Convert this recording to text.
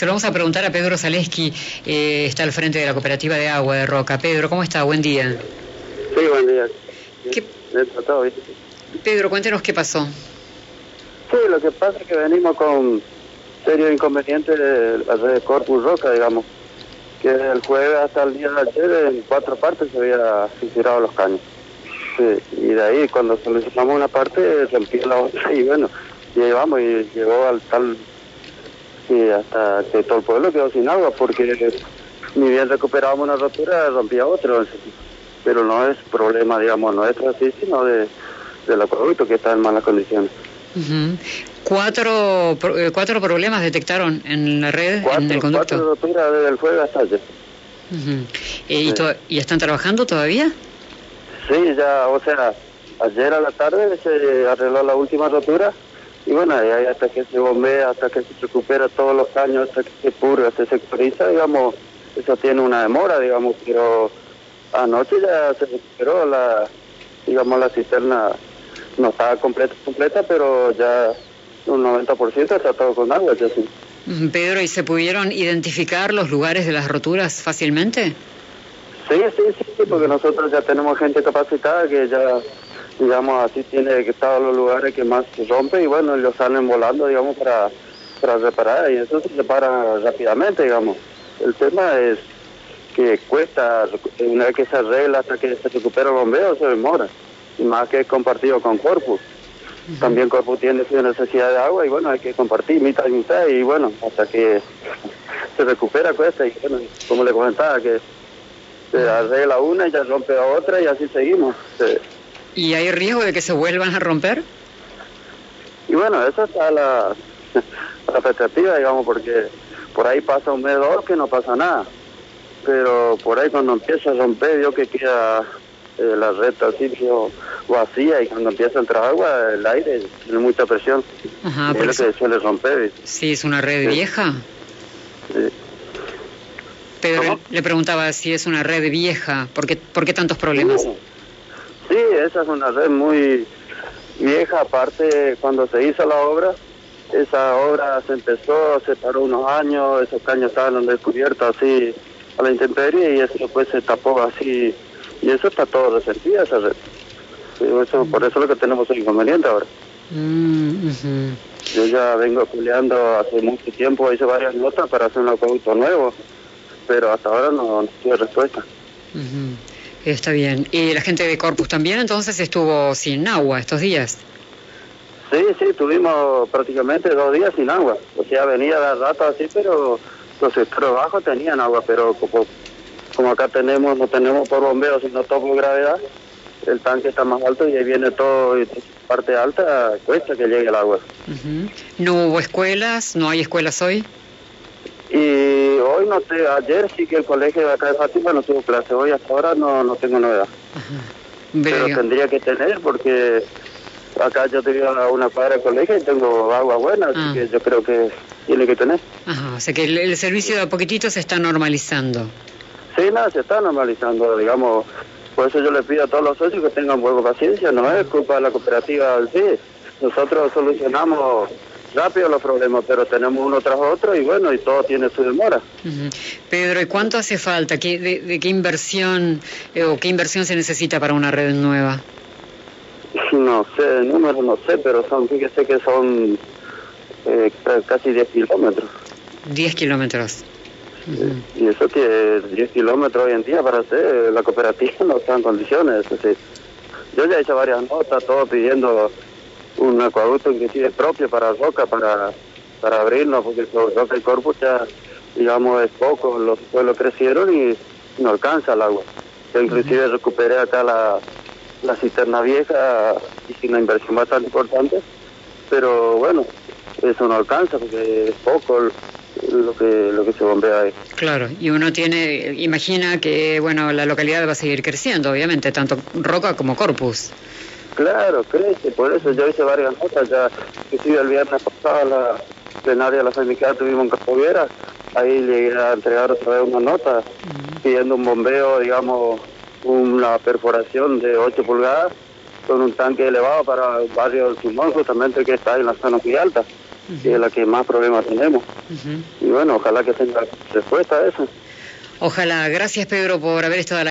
Se lo vamos a preguntar a Pedro Zaleski, está al frente de la cooperativa de agua de Roca. Pedro, ¿cómo está? Buen día. Sí, buen día. ¿Qué... Todo bien. Pedro, cuéntenos qué pasó. Sí, lo que pasa es que venimos con serios inconvenientes de la red de Corpus Roca, digamos, que el jueves hasta el día de ayer en 4 partes se había fissurado los caños. Sí, y de ahí cuando solucionamos una parte rompió la otra y bueno, y ahí vamos y llegó al tal, sí, hasta que todo el pueblo quedó sin agua porque ni bien recuperábamos una rotura rompía otro, pero no es problema, digamos, nuestro así, sino del acueducto que está en malas condiciones. Uh-huh. ¿Cuatro problemas detectaron en la red, en el conducto? 4 roturas desde el jueves hasta ayer. Uh-huh. Sí. ¿Y están trabajando todavía? Sí, ya, o sea, ayer a la tarde se arregló la última rotura y bueno, ahí hasta que se bombea, hasta que se recupera todos los caños, hasta que se purga, se sectoriza, digamos, eso tiene una demora, digamos, pero anoche ya se recuperó digamos, la cisterna no estaba completa, pero ya un 90% está todo con agua, ya sí. Pedro, ¿y se pudieron identificar los lugares de las roturas fácilmente? Sí, porque nosotros ya tenemos gente capacitada que ya, digamos, así tiene que estar los lugares que más se rompe y bueno, ellos salen volando, digamos, para reparar y eso se repara rápidamente, digamos. El tema es que cuesta, una vez que se arregla hasta que se recupera el bombeo, se demora, y más que es compartido con Corpus. Uh-huh. También Corpus tiene su necesidad de agua y bueno, hay que compartir mitad y mitad y bueno, hasta que se recupera cuesta y bueno, como le comentaba, que se arregla una y ya rompe a otra y así seguimos. Sí. ¿Y hay riesgo de que se vuelvan a romper? Y bueno, esa está la expectativa, digamos, porque por ahí pasa un mes o dos que no pasa nada. Pero por ahí cuando empieza a romper, vio que queda la red así vacía y cuando empieza a entrar agua, el aire tiene mucha presión. Ajá, es lo que suele romper. Sí, es una red vieja. Sí. Pedro, le preguntaba si es una red vieja, ¿por qué tantos problemas? Sí, esa es una red muy vieja, aparte cuando se hizo la obra, esa obra se empezó, se paró unos años, esos caños estaban descubiertos así a la intemperie y eso después se tapó así, y eso está todo resentido, esa red. Sí, eso, por eso es lo que tenemos el inconveniente ahora. Uh-huh. Yo ya vengo peleando hace mucho tiempo, hice varias notas para hacer un acueducto nuevo, pero hasta ahora no tuve respuesta. Uh-huh. Está bien. ¿Y la gente de Corpus también entonces estuvo sin agua estos días? Sí, tuvimos prácticamente 2 días sin agua. O sea, venía de rato así, pero los sectores bajos tenían agua, pero como acá no tenemos por bombeo, sino todo por gravedad, el tanque está más alto y ahí viene todo, y parte alta, cuesta que llegue el agua. Uh-huh. ¿No hubo escuelas? ¿No hay escuelas hoy? Y hoy ayer sí que el colegio de acá de Fátima no tuvo clase, hoy hasta ahora no tengo novedad. Uh-huh. Pero tendría que tener porque acá yo tengo una cuadra de colegio y tengo agua buena, así que yo creo que tiene que tener. Ajá, o sea que el servicio de a poquitito se está normalizando. Sí, se está normalizando, digamos, por eso yo le pido a todos los socios que tengan un poco de paciencia, no es culpa de la cooperativa, sí, nosotros solucionamos rápido los problemas, pero tenemos uno tras otro y bueno, y todo tiene su demora. Uh-huh. Pedro, ¿y cuánto hace falta? ¿De qué inversión o qué inversión se necesita para una red nueva? No sé, el número no sé, pero fíjese que son casi 10 kilómetros. 10 kilómetros. Uh-huh. Y eso que 10 kilómetros hoy en día para hacer la cooperativa no está en condiciones. Es decir, yo ya hice varias notas, todo pidiendo un acueducto inclusive propio para Roca, para abrirnos, porque Roca y Corpus ya, digamos, es poco, los pueblos crecieron y no alcanza el agua. Yo inclusive recuperé acá la cisterna vieja, hice una inversión bastante importante, pero bueno, eso no alcanza porque es poco lo que se bombea ahí. Claro, y uno imagina que bueno, la localidad va a seguir creciendo, obviamente, tanto Roca como Corpus. Claro, crece, por eso yo hice varias notas, ya inclusive el viernes pasado la plenaria de la sindical tuvimos en Capoviera, ahí llegué a entregar otra vez una nota pidiendo un bombeo, digamos, una perforación de 8 pulgadas con un tanque elevado para el barrio del Simón, justamente que está en la zona muy alta. que es la que más problemas tenemos. Y bueno, ojalá que tenga respuesta a eso. Ojalá. Gracias, Pedro, por haber estado